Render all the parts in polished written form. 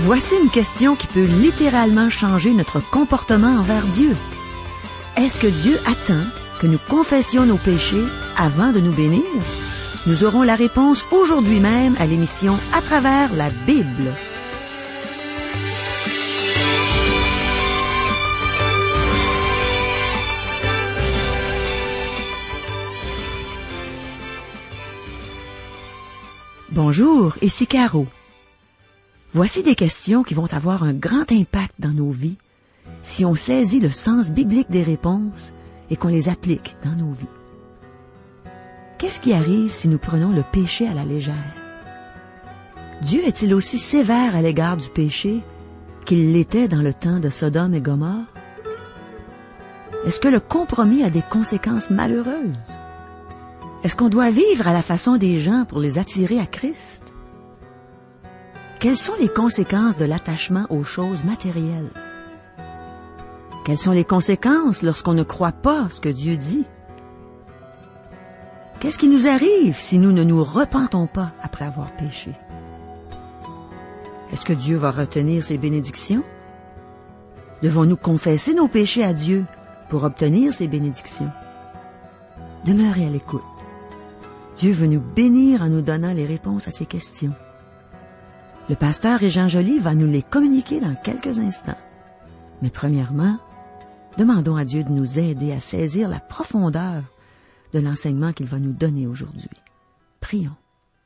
Voici une question qui peut littéralement changer notre comportement envers Dieu. Est-ce que Dieu attend que nous confessions nos péchés avant de nous bénir? Nous aurons la réponse aujourd'hui même à l'émission À travers la Bible. Bonjour, ici Caro. Voici des questions qui vont avoir un grand impact dans nos vies si on saisit le sens biblique des réponses et qu'on les applique dans nos vies. Qu'est-ce qui arrive si nous prenons le péché à la légère? Dieu est-il aussi sévère à l'égard du péché qu'il l'était dans le temps de Sodome et Gomorrhe? Est-ce que le compromis a des conséquences malheureuses? Est-ce qu'on doit vivre à la façon des gens pour les attirer à Christ? Quelles sont les conséquences de l'attachement aux choses matérielles? Quelles sont les conséquences lorsqu'on ne croit pas ce que Dieu dit? Qu'est-ce qui nous arrive si nous ne nous repentons pas après avoir péché? Est-ce que Dieu va retenir ses bénédictions? Devons-nous confesser nos péchés à Dieu pour obtenir ses bénédictions? Demeurez à l'écoute. Dieu veut nous bénir en nous donnant les réponses à ces questions. Le pasteur Régent Joly va nous les communiquer dans quelques instants. Mais premièrement, demandons à Dieu de nous aider à saisir la profondeur de l'enseignement qu'il va nous donner aujourd'hui. Prions.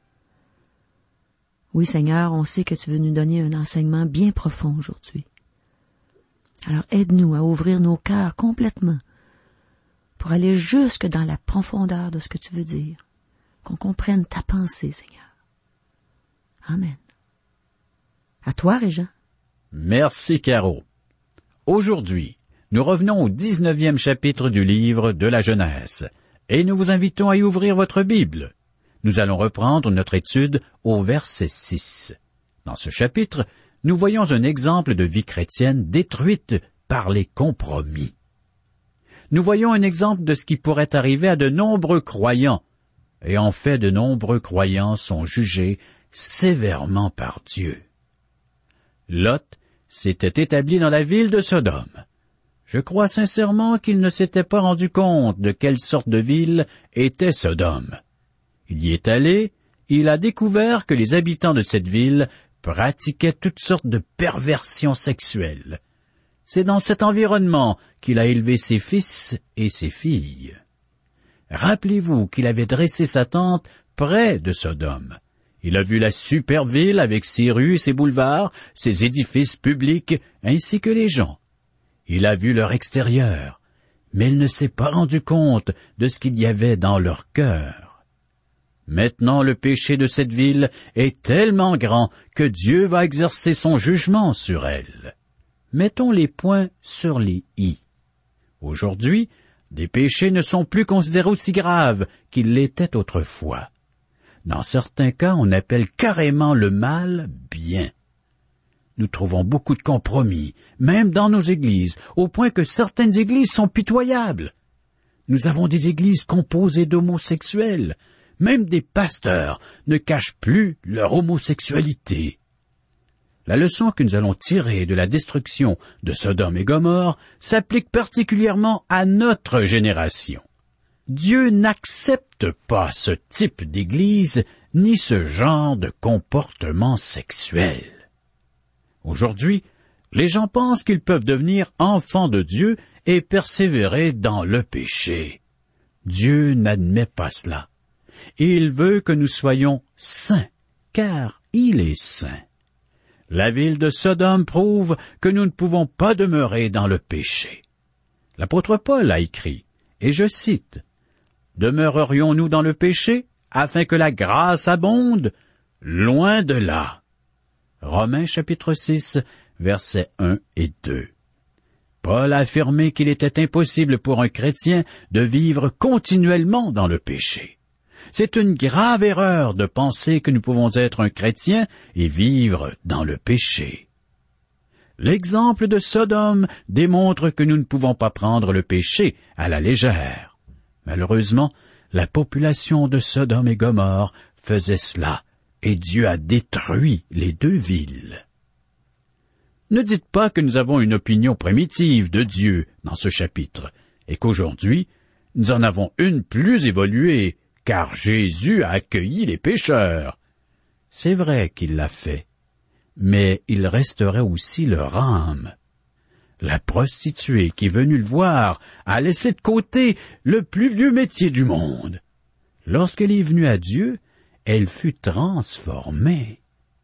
Oui, Seigneur, on sait que tu veux nous donner un enseignement bien profond aujourd'hui. Alors aide-nous à ouvrir nos cœurs complètement pour aller jusque dans la profondeur de ce que tu veux dire, qu'on comprenne ta pensée, Seigneur. Amen. À toi, Régent. Merci, Caro. Aujourd'hui, nous revenons au 19e chapitre du livre de la Genèse, et nous vous invitons à y ouvrir votre Bible. Nous allons reprendre notre étude au verset 6. Dans ce chapitre, nous voyons un exemple de vie chrétienne détruite par les compromis. Nous voyons un exemple de ce qui pourrait arriver à de nombreux croyants, et en fait de nombreux croyants sont jugés sévèrement par Dieu. Lot s'était établi dans la ville de Sodome. Je crois sincèrement qu'il ne s'était pas rendu compte de quelle sorte de ville était Sodome. Il y est allé, il a découvert que les habitants de cette ville pratiquaient toutes sortes de perversions sexuelles. C'est dans cet environnement qu'il a élevé ses fils et ses filles. Rappelez-vous qu'il avait dressé sa tente près de Sodome. Il a vu la superbe ville avec ses rues, ses boulevards, ses édifices publics, ainsi que les gens. Il a vu leur extérieur, mais il ne s'est pas rendu compte de ce qu'il y avait dans leur cœur. Maintenant, le péché de cette ville est tellement grand que Dieu va exercer son jugement sur elle. Mettons les points sur les i. Aujourd'hui, des péchés ne sont plus considérés aussi graves qu'ils l'étaient autrefois. Dans certains cas, on appelle carrément le mal bien. Nous trouvons beaucoup de compromis, même dans nos églises, au point que certaines églises sont pitoyables. Nous avons des églises composées d'homosexuels. Même des pasteurs ne cachent plus leur homosexualité. La leçon que nous allons tirer de la destruction de Sodome et Gomorrhe s'applique particulièrement à notre génération. Dieu n'accepte pas ce type d'église ni ce genre de comportement sexuel. Aujourd'hui, les gens pensent qu'ils peuvent devenir enfants de Dieu et persévérer dans le péché. Dieu n'admet pas cela. Il veut que nous soyons saints, car il est saint. La ville de Sodome prouve que nous ne pouvons pas demeurer dans le péché. L'apôtre Paul a écrit, et je cite, « Demeurerions-nous dans le péché, afin que la grâce abonde? Loin de là. » Romains chapitre 6, versets 1 et 2. Paul a affirmé qu'il était impossible pour un chrétien de vivre continuellement dans le péché. C'est une grave erreur de penser que nous pouvons être un chrétien et vivre dans le péché. L'exemple de Sodome démontre que nous ne pouvons pas prendre le péché à la légère. Malheureusement, la population de Sodome et Gomorrhe faisait cela, et Dieu a détruit les deux villes. Ne dites pas que nous avons une opinion primitive de Dieu dans ce chapitre, et qu'aujourd'hui, nous en avons une plus évoluée, car Jésus a accueilli les pécheurs. C'est vrai qu'il l'a fait, mais il resterait aussi leur âme. La prostituée qui est venue le voir a laissé de côté le plus vieux métier du monde. Lorsqu'elle est venue à Dieu, elle fut transformée.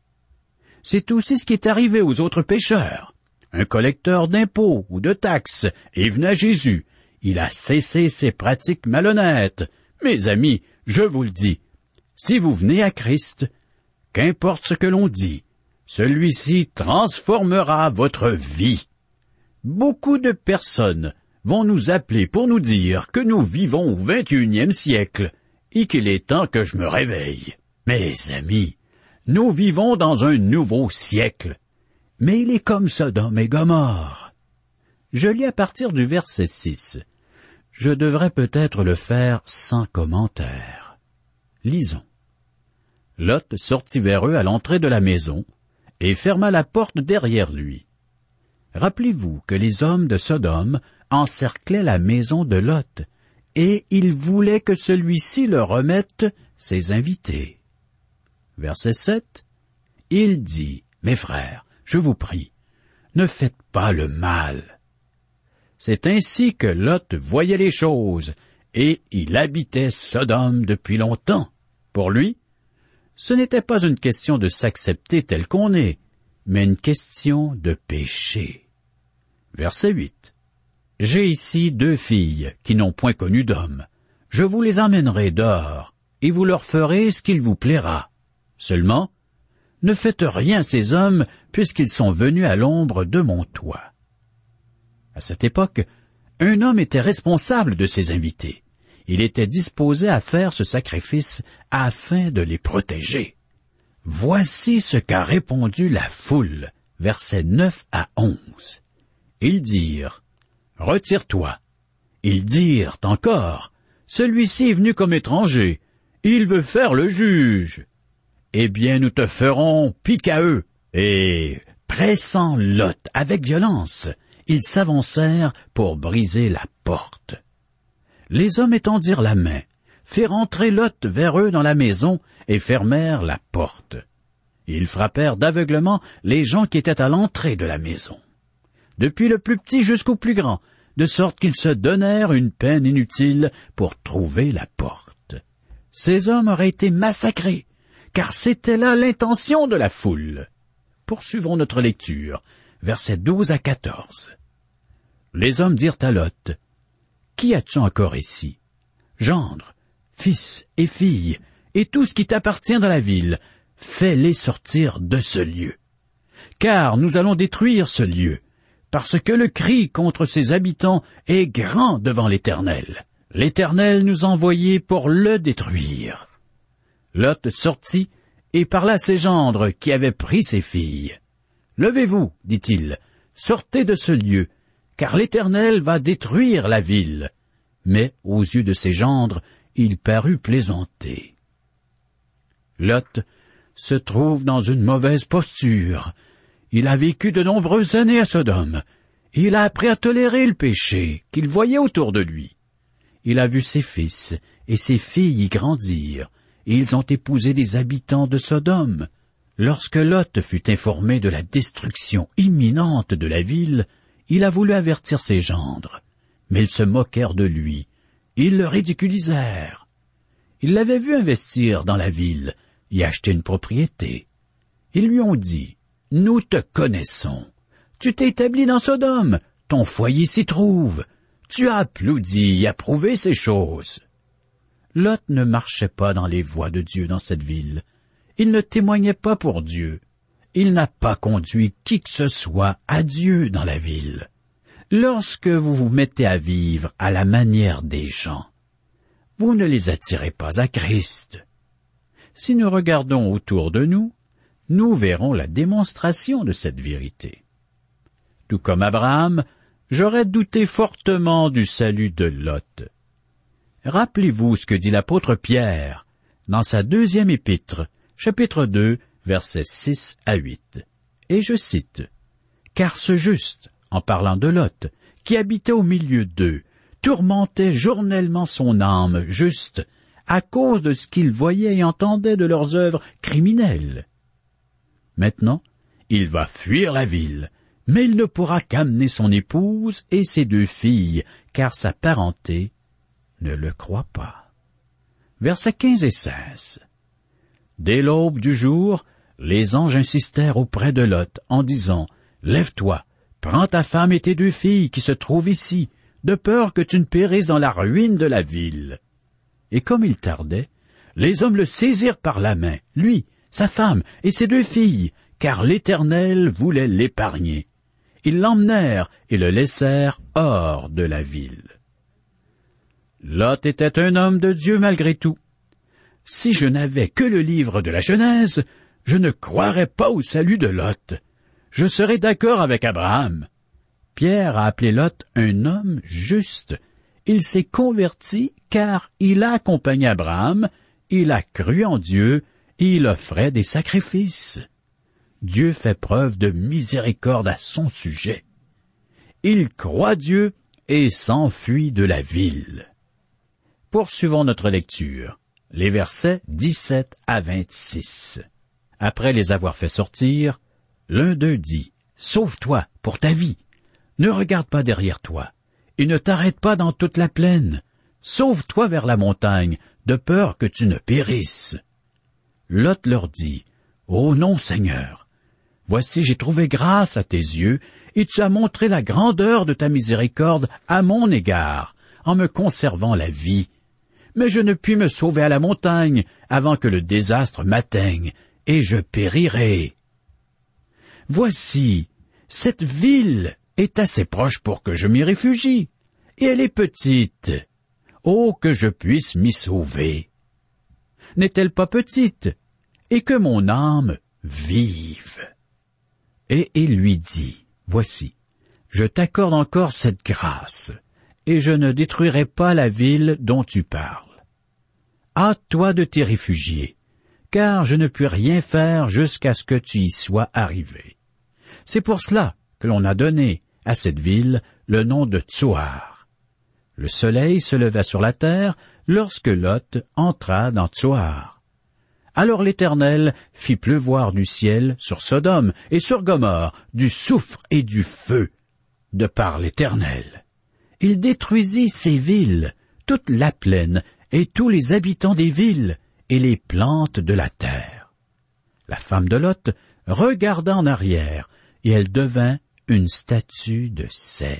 C'est aussi ce qui est arrivé aux autres pécheurs. Un collecteur d'impôts ou de taxes est venu à Jésus. Il a cessé ses pratiques malhonnêtes. Mes amis, je vous le dis, si vous venez à Christ, qu'importe ce que l'on dit, celui-ci transformera votre vie. Beaucoup de personnes vont nous appeler pour nous dire que nous vivons au 21e siècle et qu'il est temps que je me réveille. Mes amis, nous vivons dans un nouveau siècle, mais il est comme Sodome et Gomorrhe. Je lis à partir du verset 6. Je devrais peut-être le faire sans commentaire. Lisons. Lot sortit vers eux à l'entrée de la maison et ferma la porte derrière lui. Rappelez-vous que les hommes de Sodome encerclaient la maison de Lot, et ils voulaient que celui-ci leur remette ses invités. Verset 7. Il dit, « Mes frères, je vous prie, ne faites pas le mal. » C'est ainsi que Lot voyait les choses, et il habitait Sodome depuis longtemps. Pour lui, ce n'était pas une question de s'accepter tel qu'on est, mais une question de péché. Verset 8. « J'ai ici 2 filles qui n'ont point connu d'homme. Je vous les emmènerai dehors, et vous leur ferez ce qu'il vous plaira. Seulement, ne faites rien à ces hommes, puisqu'ils sont venus à l'ombre de mon toit. » À cette époque, un homme était responsable de ses invités. Il était disposé à faire ce sacrifice afin de les protéger. Voici ce qu'a répondu la foule, versets 9 à 11. Ils dirent, « Retire-toi. » Ils dirent encore, « Celui-ci est venu comme étranger. Il veut faire le juge. » Eh bien, nous te ferons pique à eux. Et, pressant Lot avec violence, ils s'avancèrent pour briser la porte. Les hommes étendirent la main, firent entrer Lot vers eux dans la maison et fermèrent la porte. Ils frappèrent d'aveuglement les gens qui étaient à l'entrée de la maison, depuis le plus petit jusqu'au plus grand, de sorte qu'ils se donnèrent une peine inutile pour trouver la porte. Ces hommes auraient été massacrés, car c'était là l'intention de la foule. Poursuivons notre lecture, versets 12 à 14. Les hommes dirent à Lot, « Qui as-tu encore ici? Gendre, fils et filles, et tout ce qui t'appartient dans la ville, fais-les sortir de ce lieu. Car nous allons détruire ce lieu, parce que le cri contre ses habitants est grand devant l'Éternel. L'Éternel nous a envoyés pour le détruire. » Lot sortit et parla à ses gendres qui avaient pris ses filles. « Levez-vous, dit-il, sortez de ce lieu, car l'Éternel va détruire la ville. » Mais aux yeux de ses gendres, il parut plaisanter. Lot se trouve dans une mauvaise posture. Il a vécu de nombreuses années à Sodome. Il a appris à tolérer le péché qu'il voyait autour de lui. Il a vu ses fils et ses filles y grandir, et ils ont épousé des habitants de Sodome. Lorsque Lot fut informé de la destruction imminente de la ville, il a voulu avertir ses gendres, mais ils se moquèrent de lui. Ils le ridiculisèrent. Ils l'avaient vu investir dans la ville, y acheter une propriété. Ils lui ont dit, « Nous te connaissons. Tu t'es établi dans Sodome, ton foyer s'y trouve. Tu as applaudi et approuvé ces choses. » Lot ne marchait pas dans les voies de Dieu dans cette ville. Il ne témoignait pas pour Dieu. Il n'a pas conduit qui que ce soit à Dieu dans la ville. Lorsque vous vous mettez à vivre à la manière des gens, vous ne les attirez pas à Christ. Si nous regardons autour de nous, nous verrons la démonstration de cette vérité. Tout comme Abraham, j'aurais douté fortement du salut de Lot. Rappelez-vous ce que dit l'apôtre Pierre dans sa 2e épître, chapitre 2, versets 6 à 8. Et je cite, « car ce juste, en parlant de Lot, qui habitait au milieu d'eux, tourmentait journellement son âme juste, à cause de ce qu'il voyait et entendait de leurs œuvres criminelles. Maintenant, il va fuir la ville, mais il ne pourra qu'amener son épouse et ses 2 filles, car sa parenté ne le croit pas. Versets 15 et 16. Dès l'aube du jour, les anges insistèrent auprès de Lot en disant, « Lève-toi, prends ta femme et tes 2 filles qui se trouvent ici, de peur que tu ne périsses dans la ruine de la ville. » Et comme il tardait, les hommes le saisirent par la main, lui, sa femme et ses 2 filles, car l'Éternel voulait l'épargner. Ils l'emmenèrent et le laissèrent hors de la ville. Lot était un homme de Dieu malgré tout. Si je n'avais que le livre de la Genèse, je ne croirais pas au salut de Lot. Je serais d'accord avec Abraham. Pierre a appelé Lot un homme juste. Il s'est converti car il a accompagné Abraham, il a cru en Dieu et il offrait des sacrifices. Dieu fait preuve de miséricorde à son sujet. Il croit Dieu et s'enfuit de la ville. Poursuivons notre lecture. Les versets 17 à 26. Après les avoir fait sortir, l'un d'eux dit, « Sauve-toi pour ta vie. Ne regarde pas derrière toi, et ne t'arrête pas dans toute la plaine. Sauve-toi vers la montagne, de peur que tu ne périsses. » Lot leur dit, « Ô non, Seigneur, voici j'ai trouvé grâce à tes yeux, et tu as montré la grandeur de ta miséricorde à mon égard, en me conservant la vie. Mais je ne puis me sauver à la montagne avant que le désastre m'atteigne, et je périrai. Voici, cette ville est assez proche pour que je m'y réfugie, et elle est petite. Oh, que je puisse m'y sauver! N'est-elle pas petite, et que mon âme vive? » Et il lui dit, « Voici, je t'accorde encore cette grâce, et je ne détruirai pas la ville dont tu parles. Hâte-toi de t'y réfugier, car je ne puis rien faire jusqu'à ce que tu y sois arrivé. » C'est pour cela que l'on a donné à cette ville le nom de Tsoar. Le soleil se leva sur la terre lorsque Lot entra dans Tsoar. Alors l'Éternel fit pleuvoir du ciel sur Sodome et sur Gomorrhe du soufre et du feu, de par l'Éternel. Il détruisit ces villes, toute la plaine et tous les habitants des villes et les plantes de la terre. La femme de Lot regarda en arrière, et elle devint une statue de sel.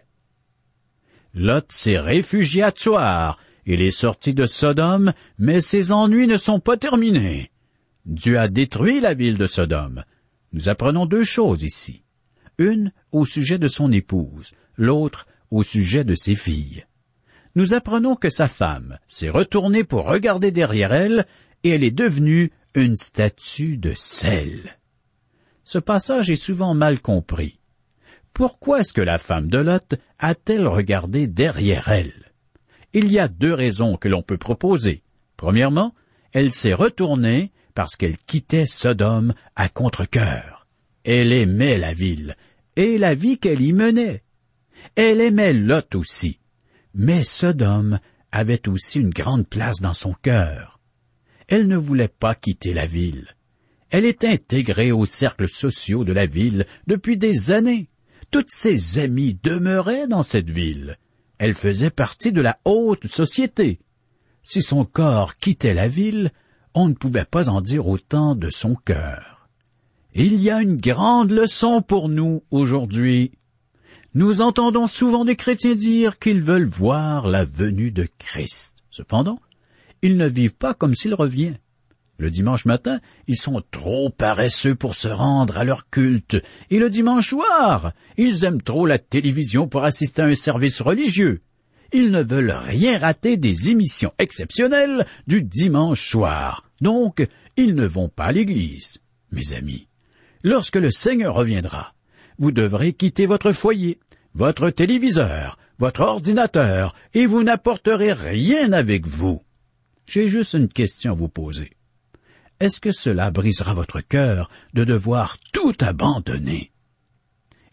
Lot s'est réfugié à Tsoar. Il est sorti de Sodome, mais ses ennuis ne sont pas terminés. Dieu a détruit la ville de Sodome. Nous apprenons 2 choses ici. Une au sujet de son épouse, l'autre au sujet de ses filles. Nous apprenons que sa femme s'est retournée pour regarder derrière elle, et elle est devenue une statue de sel. Ce passage est souvent mal compris. Pourquoi est-ce que la femme de Lot a-t-elle regardé derrière elle? Il y a 2 raisons que l'on peut proposer. Premièrement, elle s'est retournée parce qu'elle quittait Sodome à contre-cœur. Elle aimait la ville et la vie qu'elle y menait. Elle aimait Lot aussi. Mais Sodome avait aussi une grande place dans son cœur. Elle ne voulait pas quitter la ville. Elle était intégrée aux cercles sociaux de la ville depuis des années. Toutes ses amies demeuraient dans cette ville. Elle faisait partie de la haute société. Si son corps quittait la ville, on ne pouvait pas en dire autant de son cœur. Il y a une grande leçon pour nous aujourd'hui. Nous entendons souvent des chrétiens dire qu'ils veulent voir la venue de Christ. Cependant, ils ne vivent pas comme s'il revient. Le dimanche matin, ils sont trop paresseux pour se rendre à leur culte. Et le dimanche soir, ils aiment trop la télévision pour assister à un service religieux. Ils ne veulent rien rater des émissions exceptionnelles du dimanche soir. Donc, ils ne vont pas à l'église. Mes amis, lorsque le Seigneur reviendra, vous devrez quitter votre foyer, votre téléviseur, votre ordinateur, et vous n'apporterez rien avec vous. J'ai juste une question à vous poser. Est-ce que cela brisera votre cœur de devoir tout abandonner?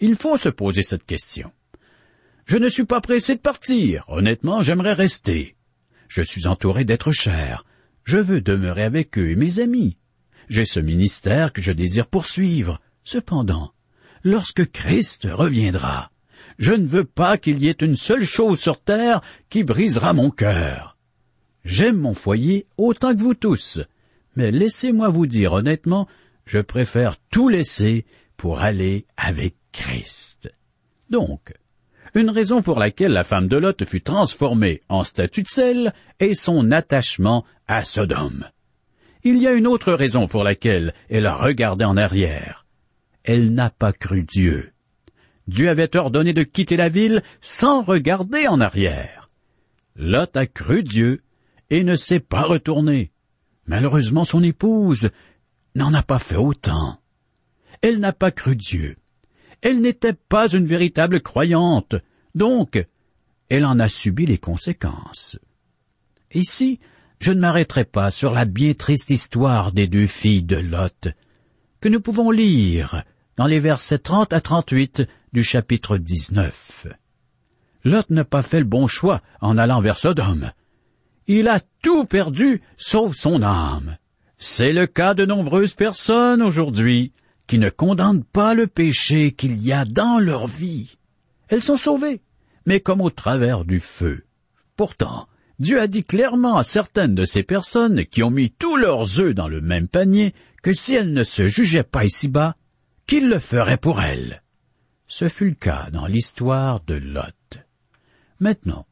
Il faut se poser cette question. Je ne suis pas pressé de partir. Honnêtement, j'aimerais rester. Je suis entouré d'êtres chers. Je veux demeurer avec eux et mes amis. J'ai ce ministère que je désire poursuivre. Cependant, lorsque Christ reviendra, je ne veux pas qu'il y ait une seule chose sur terre qui brisera mon cœur. J'aime mon foyer autant que vous tous, mais laissez-moi vous dire honnêtement, je préfère tout laisser pour aller avec Christ. Donc, une raison pour laquelle la femme de Lot fut transformée en statue de sel est son attachement à Sodome. Il y a une autre raison pour laquelle elle a regardé en arrière. Elle n'a pas cru Dieu. Dieu avait ordonné de quitter la ville sans regarder en arrière. Lot a cru Dieu et ne s'est pas retourné. Malheureusement, son épouse n'en a pas fait autant. Elle n'a pas cru Dieu. Elle n'était pas une véritable croyante, donc elle en a subi les conséquences. Ici, je ne m'arrêterai pas sur la bien triste histoire des deux filles de Lot, que nous pouvons lire dans les versets 30 à 38 du chapitre 19. Lot n'a pas fait le bon choix en allant vers Sodome. Il a tout perdu, sauf son âme. C'est le cas de nombreuses personnes aujourd'hui qui ne condamnent pas le péché qu'il y a dans leur vie. Elles sont sauvées, mais comme au travers du feu. Pourtant, Dieu a dit clairement à certaines de ces personnes qui ont mis tous leurs œufs dans le même panier que si elles ne se jugeaient pas ici-bas, qu'il le ferait pour elles. Ce fut le cas dans l'histoire de Lot. Maintenant,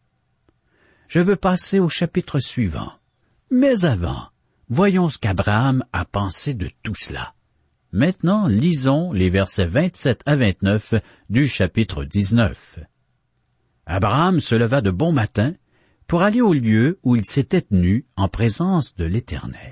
je veux passer au chapitre suivant. Mais avant, voyons ce qu'Abraham a pensé de tout cela. Maintenant, lisons les versets 27 à 29 du chapitre 19. Abraham se leva de bon matin pour aller au lieu où il s'était tenu en présence de l'Éternel.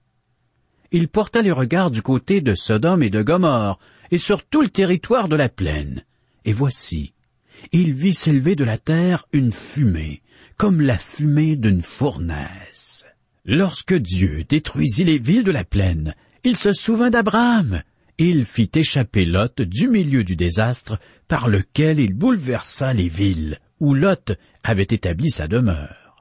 Il porta les regards du côté de Sodome et de Gomorrhe et sur tout le territoire de la plaine. Et voici, il vit s'élever de la terre une fumée, comme la fumée d'une fournaise. Lorsque Dieu détruisit les villes de la plaine, il se souvint d'Abraham. Il fit échapper Lot du milieu du désastre par lequel il bouleversa les villes où Lot avait établi sa demeure.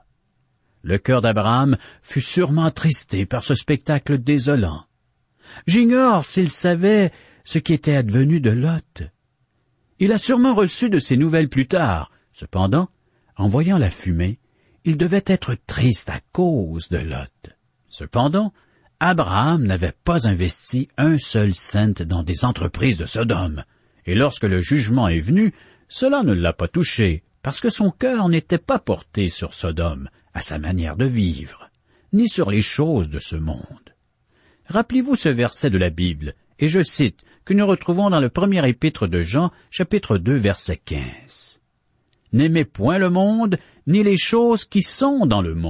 Le cœur d'Abraham fut sûrement attristé par ce spectacle désolant. J'ignore s'il savait ce qui était advenu de Lot. Il a sûrement reçu de ces nouvelles plus tard. Cependant, en voyant la fumée, il devait être triste à cause de Lot. Cependant, Abraham n'avait pas investi un seul cent dans des entreprises de Sodome, et lorsque le jugement est venu, cela ne l'a pas touché, parce que son cœur n'était pas porté sur Sodome, à sa manière de vivre, ni sur les choses de ce monde. Rappelez-vous ce verset de la Bible, et je cite, que nous retrouvons dans le premier épître de Jean, chapitre 2, verset 15. « N'aimez point le monde, ni les choses qui sont dans le monde. »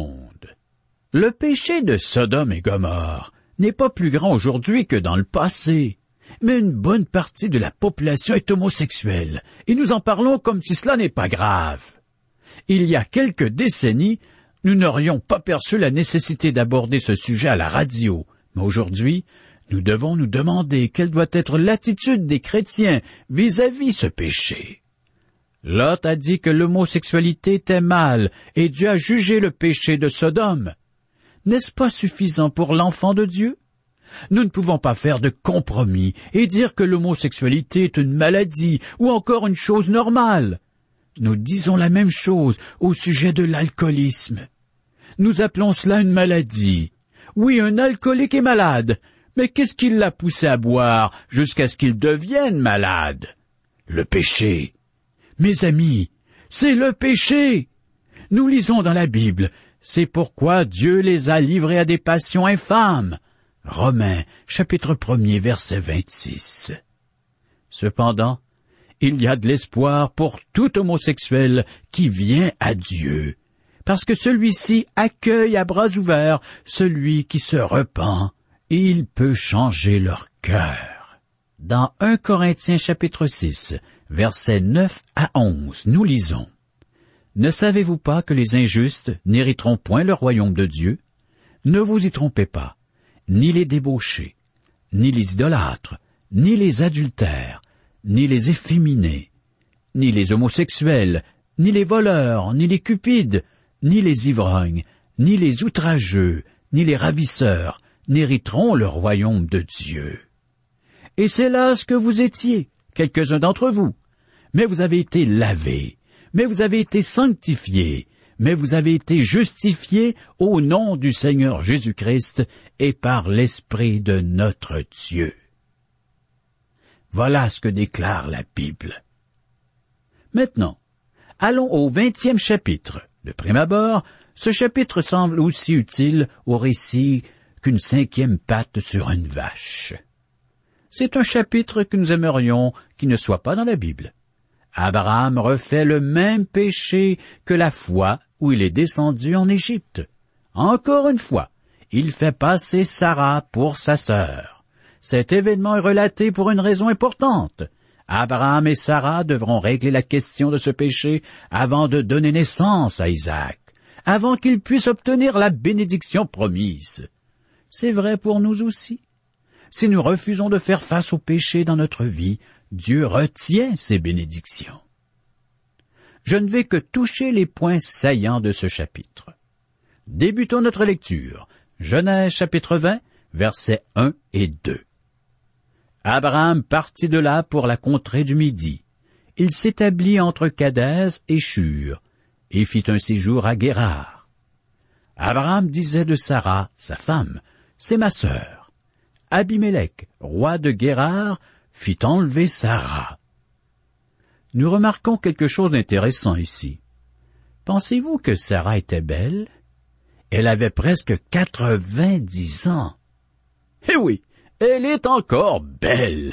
Le péché de Sodome et Gomorrhe n'est pas plus grand aujourd'hui que dans le passé, mais une bonne partie de la population est homosexuelle, et nous en parlons comme si cela n'est pas grave. Il y a quelques décennies, nous n'aurions pas perçu la nécessité d'aborder ce sujet à la radio, mais aujourd'hui, nous devons nous demander quelle doit être l'attitude des chrétiens vis-à-vis ce péché. Lot a dit que l'homosexualité était mal, et Dieu a jugé le péché de Sodome. N'est-ce pas suffisant pour l'enfant de Dieu? Nous ne pouvons pas faire de compromis et dire que l'homosexualité est une maladie ou encore une chose normale. Nous disons la même chose au sujet de l'alcoolisme. Nous appelons cela une maladie. Oui, un alcoolique est malade, mais qu'est-ce qui l'a poussé à boire jusqu'à ce qu'il devienne malade? Le péché. Mes amis, c'est le péché. Nous lisons dans la Bible, c'est pourquoi Dieu les a livrés à des passions infâmes. Romains, chapitre 1er, verset 26. Cependant, il y a de l'espoir pour tout homosexuel qui vient à Dieu, parce que celui-ci accueille à bras ouverts celui qui se repent, et il peut changer leur cœur. Dans 1 Corinthiens, chapitre 6, versets 9 à 11, nous lisons. Ne savez-vous pas que les injustes n'hériteront point le royaume de Dieu? Ne vous y trompez pas, ni les débauchés, ni les idolâtres, ni les adultères, ni les efféminés, ni les homosexuels, ni les voleurs, ni les cupides, ni les ivrognes, ni les outrageux, ni les ravisseurs n'hériteront le royaume de Dieu. Et c'est là ce que vous étiez, quelques-uns d'entre vous. Mais vous avez été lavés, mais vous avez été sanctifiés, mais vous avez été justifiés au nom du Seigneur Jésus-Christ et par l'Esprit de notre Dieu. Voilà ce que déclare la Bible. Maintenant, allons au 20e chapitre. De prime abord, ce chapitre semble aussi utile au récit qu'une 5e patte sur une vache. C'est un chapitre que nous aimerions qu'il ne soit pas dans la Bible. Abraham refait le même péché que la fois où il est descendu en Égypte. Encore une fois, il fait passer Sarah pour sa sœur. Cet événement est relaté pour une raison importante. Abraham et Sarah devront régler la question de ce péché avant de donner naissance à Isaac, avant qu'il puisse obtenir la bénédiction promise. C'est vrai pour nous aussi. Si nous refusons de faire face au péché dans notre vie, Dieu retient ses bénédictions. Je ne vais que toucher les points saillants de ce chapitre. Débutons notre lecture. Genèse chapitre 20, versets 1 et 2. Abraham partit de là pour la contrée du Midi. Il s'établit entre Kadès et Shur, et fit un séjour à Guérar. Abraham disait de Sarah, sa femme, « C'est ma sœur. » Abimélec, roi de Guérar, fit enlever Sarah. Nous remarquons quelque chose d'intéressant ici. Pensez-vous que Sarah était belle? Elle avait presque 90 ans. Eh oui, elle est encore belle.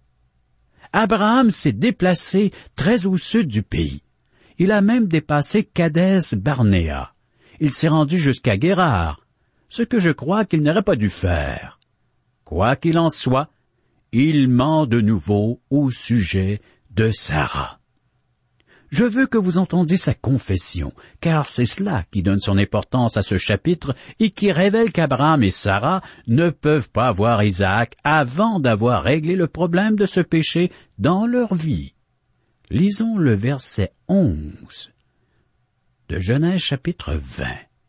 Abraham s'est déplacé très au sud du pays. Il a même dépassé Kadès-Barnéa. Il s'est rendu jusqu'à Guérar, ce que je crois qu'il n'aurait pas dû faire. Quoi qu'il en soit, il ment de nouveau au sujet de Sarah. Je veux que vous entendiez sa confession, car c'est cela qui donne son importance à ce chapitre et qui révèle qu'Abraham et Sarah ne peuvent pas voir Isaac avant d'avoir réglé le problème de ce péché dans leur vie. Lisons le verset 11 de Genèse chapitre 20.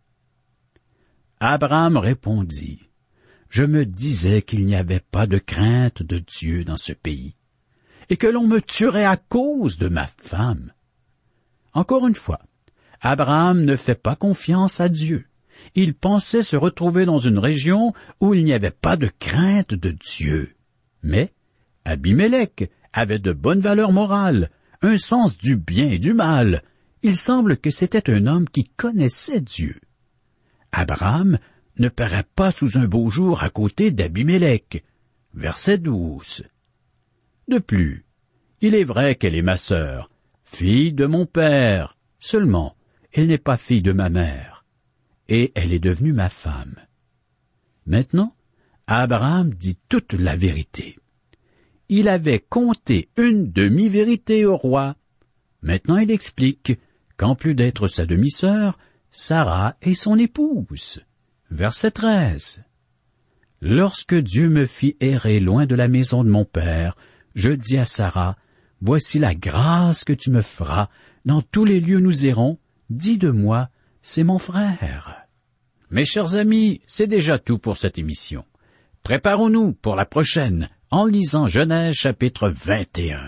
Abraham répondit, « Je me disais qu'il n'y avait pas de crainte de Dieu dans ce pays, et que l'on me tuerait à cause de ma femme. » Encore une fois, Abraham ne fait pas confiance à Dieu. Il pensait se retrouver dans une région où il n'y avait pas de crainte de Dieu. Mais Abimélec avait de bonnes valeurs morales, un sens du bien et du mal. Il semble que c'était un homme qui connaissait Dieu. Abraham ne paraît pas sous un beau jour à côté d'Abimélec. Verset 12. De plus, il est vrai qu'elle est ma sœur, fille de mon père, seulement elle n'est pas fille de ma mère, et elle est devenue ma femme. Maintenant, Abraham dit toute la vérité. Il avait conté une demi-vérité au roi. Maintenant il explique qu'en plus d'être sa demi-sœur, Sarah est son épouse. Verset 13. « Lorsque Dieu me fit errer loin de la maison de mon père, je dis à Sarah, « Voici la grâce que tu me feras. Dans tous les lieux où nous irons, dis de moi, c'est mon frère. » Mes chers amis, c'est déjà tout pour cette émission. Préparons-nous pour la prochaine en lisant Genèse chapitre 21.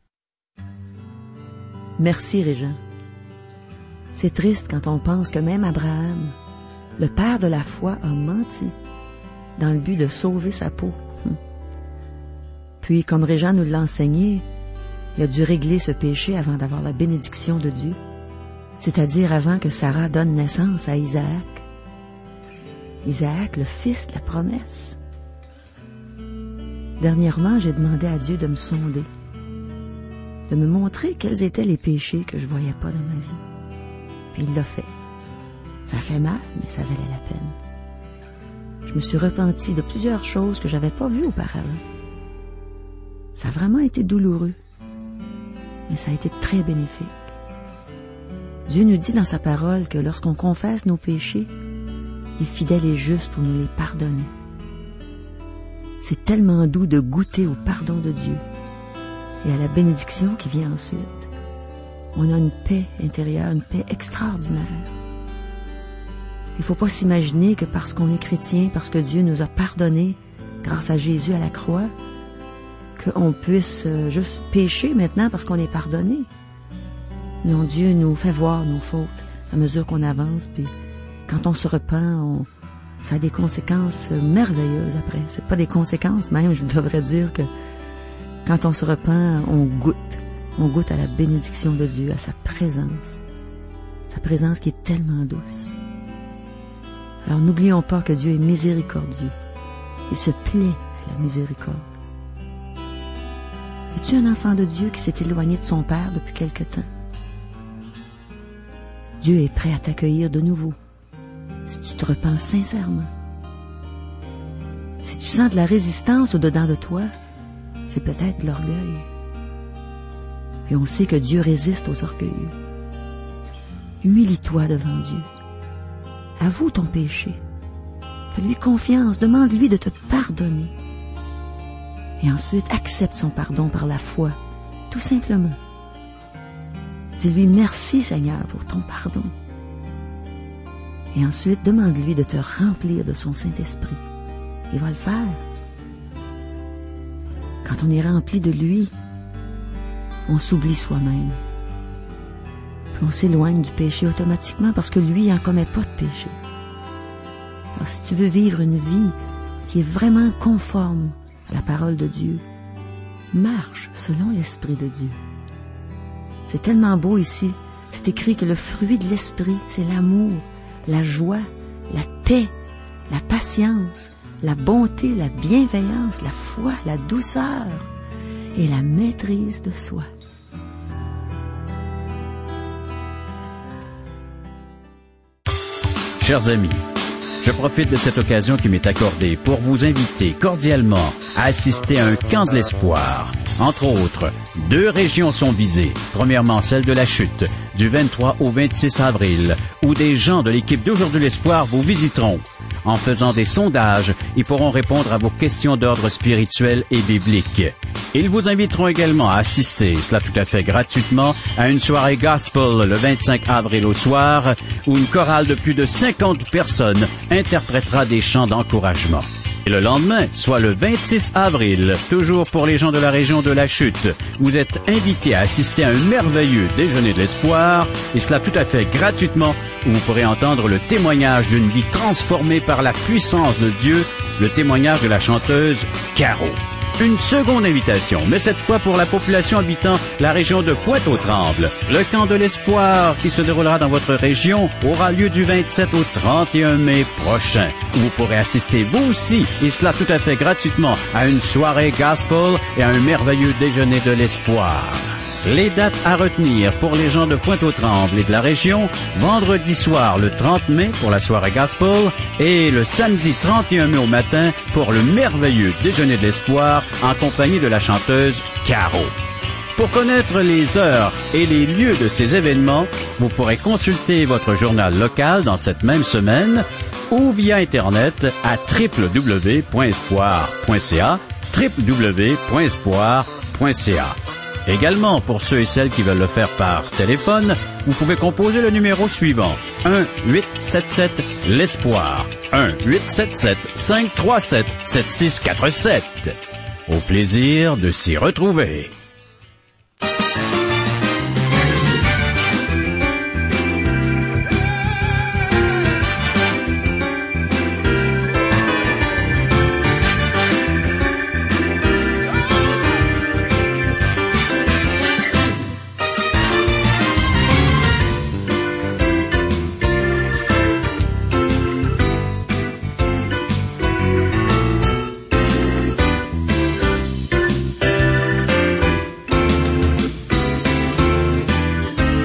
Merci, Régent. C'est triste quand on pense que même Abraham, le père de la foi, a menti dans le but de sauver sa peau. Puis, comme Régent nous l'a enseigné, il a dû régler ce péché avant d'avoir la bénédiction de Dieu, c'est-à-dire avant que Sarah donne naissance à Isaac. Isaac, le fils de la promesse. Dernièrement, j'ai demandé à Dieu de me sonder, de me montrer quels étaient les péchés que je voyais pas dans ma vie. Puis il l'a fait. Ça fait mal, mais ça valait la peine. Je me suis repenti de plusieurs choses que j'avais pas vues auparavant. Ça a vraiment été douloureux, mais ça a été très bénéfique. Dieu nous dit dans sa parole que lorsqu'on confesse nos péchés, il est fidèle et juste pour nous les pardonner. C'est tellement doux de goûter au pardon de Dieu. et à la bénédiction qui vient ensuite. On a une paix intérieure, une paix extraordinaire. Il ne faut pas s'imaginer que parce qu'on est chrétien, parce que Dieu nous a pardonné grâce à Jésus à la croix, qu'on puisse juste pécher maintenant parce qu'on est pardonné. Non, Dieu nous fait voir nos fautes à mesure qu'on avance, puis quand on se repent, ça a des conséquences merveilleuses après. C'est pas des conséquences, même, je devrais dire que quand on se repent, on goûte à la bénédiction de Dieu, à sa présence qui est tellement douce. Alors n'oublions pas que Dieu est miséricordieux. Il se plaît à la miséricorde. Es-tu un enfant de Dieu qui s'est éloigné de son Père depuis quelque temps? Dieu est prêt à t'accueillir de nouveau, si tu te repens sincèrement. Si tu sens de la résistance au-dedans de toi, c'est peut-être de l'orgueil. Et on sait que Dieu résiste aux orgueilleux. Humilie-toi devant Dieu. Avoue ton péché. Fais-lui confiance, demande-lui de te pardonner. Et ensuite, accepte son pardon par la foi, tout simplement. Dis-lui merci Seigneur pour ton pardon. Et ensuite, demande-lui de te remplir de son Saint-Esprit. Il va le faire. Quand on est rempli de lui, on s'oublie soi-même. Puis on s'éloigne du péché automatiquement parce que lui, il n'en commet pas de péché. Alors si tu veux vivre une vie qui est vraiment conforme à la parole de Dieu, marche selon l'Esprit de Dieu. C'est tellement beau ici. C'est écrit que le fruit de l'Esprit, c'est l'amour, la joie, la paix, la patience, la bonté, la bienveillance, la foi, la douceur et la maîtrise de soi. Chers amis, je profite de cette occasion qui m'est accordée pour vous inviter cordialement à assister à un camp de l'espoir. Entre autres, 2 régions sont visées. Premièrement, celle de la Chute, du 23 au 26 avril, où des gens de l'équipe d'Aujourd'hui l'Espoir vous visiteront. En faisant des sondages, ils pourront répondre à vos questions d'ordre spirituel et biblique. Ils vous inviteront également à assister, cela tout à fait gratuitement, à une soirée gospel le 25 avril au soir, où une chorale de plus de 50 personnes interprétera des chants d'encouragement. Et le lendemain, soit le 26 avril, toujours pour les gens de la région de la Chute, vous êtes invités à assister à un merveilleux déjeuner de l'espoir, et cela tout à fait gratuitement, où vous pourrez entendre le témoignage d'une vie transformée par la puissance de Dieu, le témoignage de la chanteuse Caro. Une seconde invitation, mais cette fois pour la population habitant la région de Pointe-aux-Trembles. Le camp de l'espoir qui se déroulera dans votre région aura lieu du 27 au 31 mai prochain, où vous pourrez assister vous aussi, et cela tout à fait gratuitement, à une soirée gospel et à un merveilleux déjeuner de l'espoir. Les dates à retenir pour les gens de Pointe-aux-Trembles et de la région, vendredi soir le 30 mai pour la soirée gospel et le samedi 31 mai au matin pour le merveilleux déjeuner de l'espoir en compagnie de la chanteuse Caro. Pour connaître les heures et les lieux de ces événements, vous pourrez consulter votre journal local dans cette même semaine ou via Internet à www.espoir.ca, www.espoir.ca. Également, pour ceux et celles qui veulent le faire par téléphone, vous pouvez composer le numéro suivant, 1-877-l'Espoir, 1-877-537-7647. Au plaisir de s'y retrouver.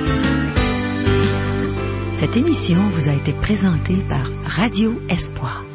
Cette émission vous a été présentée par Radio Espoir.